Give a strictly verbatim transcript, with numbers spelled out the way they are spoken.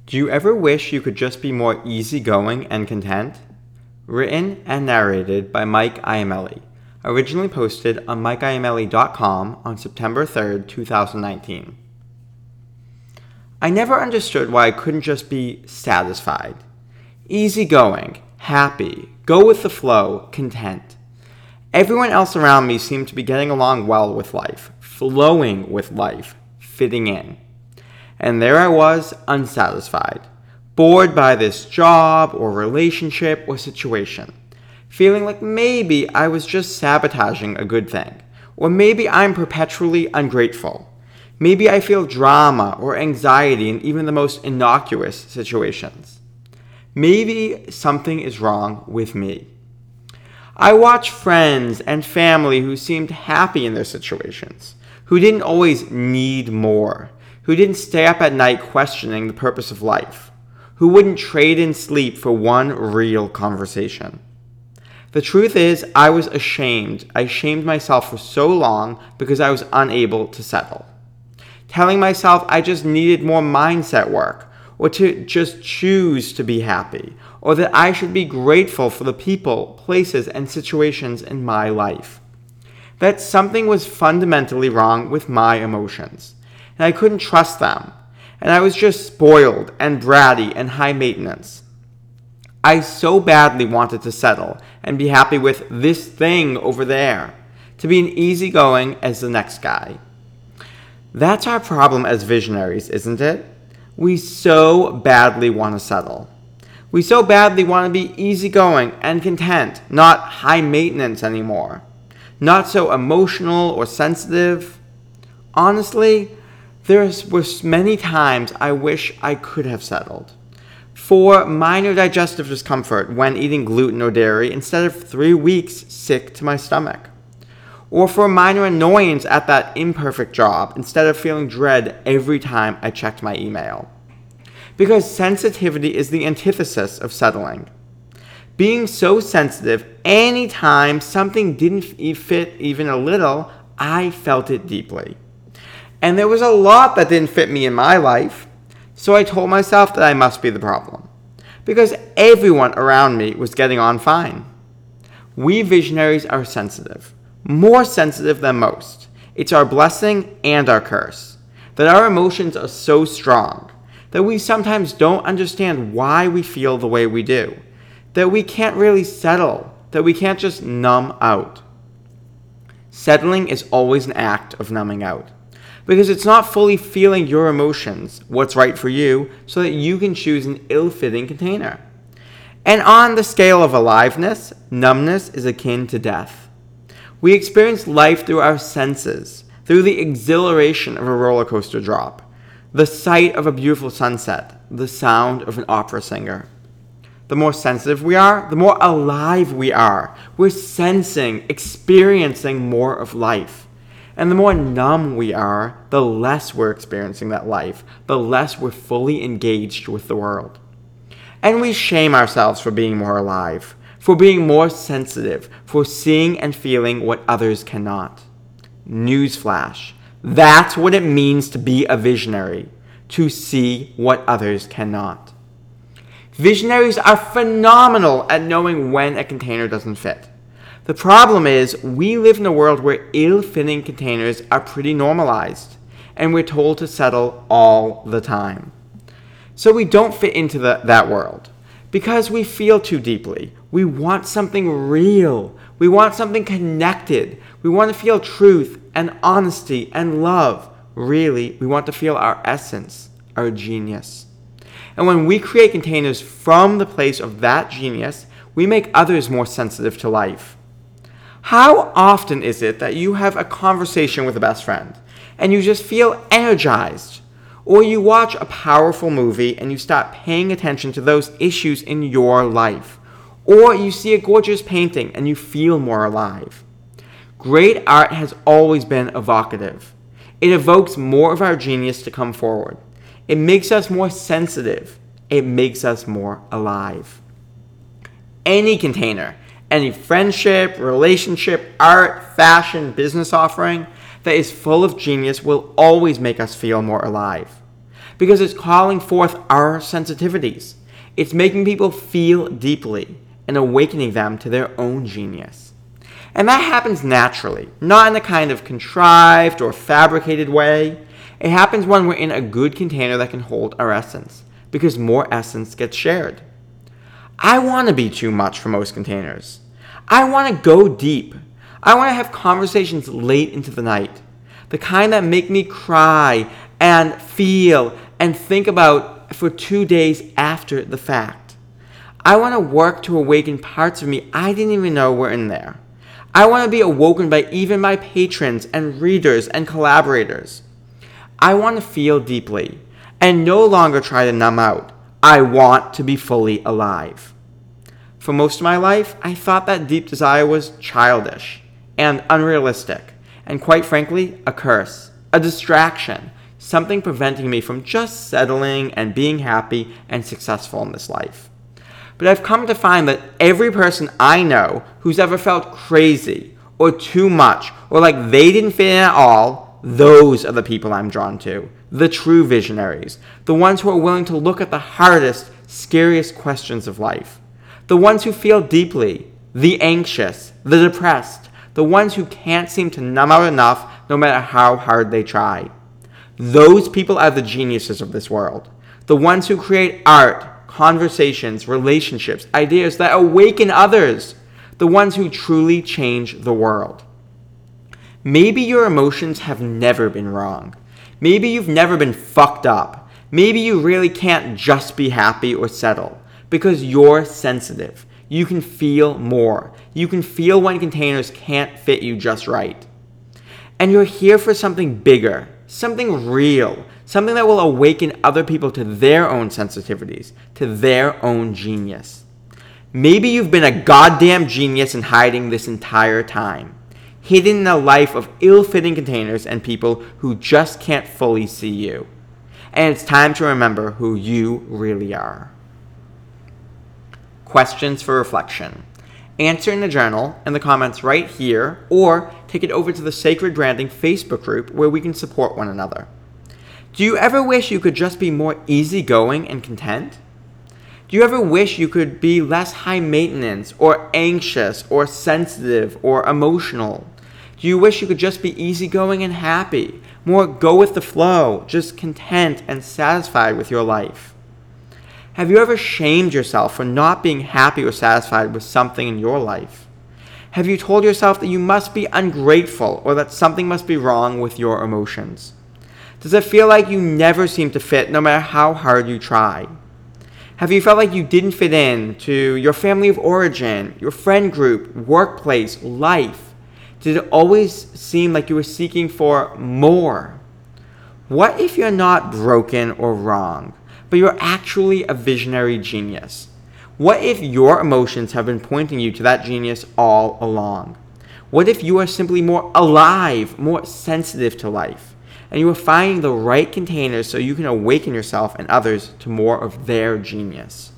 Do you ever wish you could just be more easygoing and content? Written and narrated by Mike Iamelli. Originally posted on mike iamelli dot com on September third, twenty nineteen. I never understood why I couldn't just be satisfied. Easygoing, happy, go with the flow, content. Everyone else around me seemed to be getting along well with life, flowing with life, fitting in. And there I was, unsatisfied, bored by this job or relationship or situation, feeling like maybe I was just sabotaging a good thing, or maybe I'm perpetually ungrateful. Maybe I feel drama or anxiety in even the most innocuous situations. Maybe something is wrong with me. I watch friends and family who seemed happy in their situations, who didn't always need more, who didn't stay up at night questioning the purpose of life, who wouldn't trade in sleep for one real conversation. The truth is, I was ashamed. I shamed myself for so long because I was unable to settle. Telling myself I just needed more mindset work, or to just choose to be happy, or that I should be grateful for the people, places, and situations in my life. That something was fundamentally wrong with my emotions, and I couldn't trust them, and I was just spoiled and bratty and high maintenance. I so badly wanted to settle and be happy with this thing over there, to be an easygoing as the next guy. That's our problem as visionaries, isn't it? We so badly want to settle. We so badly want to be easygoing and content, not high maintenance anymore, not so emotional or sensitive. Honestly, there were many times I wish I could have settled. For minor digestive discomfort when eating gluten or dairy instead of three weeks sick to my stomach. Or for minor annoyance at that imperfect job instead of feeling dread every time I checked my email. Because sensitivity is the antithesis of settling. Being so sensitive, anytime something didn't fit even a little, I felt it deeply. And there was a lot that didn't fit me in my life, so I told myself that I must be the problem, because everyone around me was getting on fine. We visionaries are sensitive, more sensitive than most. It's our blessing and our curse, that our emotions are so strong, that we sometimes don't understand why we feel the way we do, that we can't really settle, that we can't just numb out. Settling is always an act of numbing out, because it's not fully feeling your emotions, what's right for you, so that you can choose an ill-fitting container. And on the scale of aliveness, numbness is akin to death. We experience life through our senses, through the exhilaration of a roller coaster drop, the sight of a beautiful sunset, the sound of an opera singer. The more sensitive we are, the more alive we are. We're sensing, experiencing more of life. And the more numb we are, the less we're experiencing that life, the less we're fully engaged with the world. And we shame ourselves for being more alive, for being more sensitive, for seeing and feeling what others cannot. Newsflash. That's what it means to be a visionary, to see what others cannot. Visionaries are phenomenal at knowing when a container doesn't fit. The problem is, we live in a world where ill-fitting containers are pretty normalized, and we're told to settle all the time. So we don't fit into the, that world, because we feel too deeply. We want something real. We want something connected. We want to feel truth and honesty and love. Really, we want to feel our essence, our genius. And when we create containers from the place of that genius, we make others more sensitive to life. How often is it that you have a conversation with a best friend and you just feel energized? Or you watch a powerful movie and you start paying attention to those issues in your life? Or you see a gorgeous painting and you feel more alive? Great art has always been evocative. It evokes more of our genius to come forward. It makes us more sensitive. It makes us more alive. Any container, any friendship, relationship, art, fashion, business offering that is full of genius will always make us feel more alive. because it's calling forth our sensitivities. It's making people feel deeply and awakening them to their own genius. And that happens naturally, not in a kind of contrived or fabricated way. It happens when we're in a good container that can hold our essence, because more essence gets shared. I want to be too much for most containers. I want to go deep. I want to have conversations late into the night, the kind that make me cry and feel and think about for two days after the fact. I want to work to awaken parts of me I didn't even know were in there. I want to be awoken by even my patrons and readers and collaborators. I want to feel deeply and no longer try to numb out. I want to be fully alive. For most of my life, I thought that deep desire was childish and unrealistic, and quite frankly, a curse, a distraction, something preventing me from just settling and being happy and successful in this life. But I've come to find that every person I know who's ever felt crazy or too much or like they didn't fit in at all, those are the people I'm drawn to. The true visionaries. The ones who are willing to look at the hardest, scariest questions of life. The ones who feel deeply. The anxious. The depressed. The ones who can't seem to numb out enough no matter how hard they try. Those people are the geniuses of this world. The ones who create art, conversations, relationships, ideas that awaken others. The ones who truly change the world. Maybe your emotions have never been wrong. Maybe you've never been fucked up. Maybe you really can't just be happy or settle because you're sensitive. You can feel more. You can feel when containers can't fit you just right. And you're here for something bigger, something real, something that will awaken other people to their own sensitivities, to their own genius. Maybe you've been a goddamn genius in hiding this entire time, hidden in a life of ill-fitting containers and people who just can't fully see you. And it's time to remember who you really are. Questions for reflection. Answer in the journal in the comments right here, or take it over to the Sacred Branding Facebook group where we can support one another. Do you ever wish you could just be more easygoing and content? Do you ever wish you could be less high maintenance or anxious or sensitive or emotional? Do you wish you could just be easygoing and happy, more go with the flow, just content and satisfied with your life? Have you ever shamed yourself for not being happy or satisfied with something in your life? Have you told yourself that you must be ungrateful or that something must be wrong with your emotions? Does it feel like you never seem to fit no matter how hard you try? Have you felt like you didn't fit in to your family of origin, your friend group, workplace, life? Did it always seem like you were seeking for more? What if you're not broken or wrong, but you're actually a visionary genius? What if your emotions have been pointing you to that genius all along? What if you are simply more alive, more sensitive to life, and you are finding the right containers so you can awaken yourself and others to more of their genius?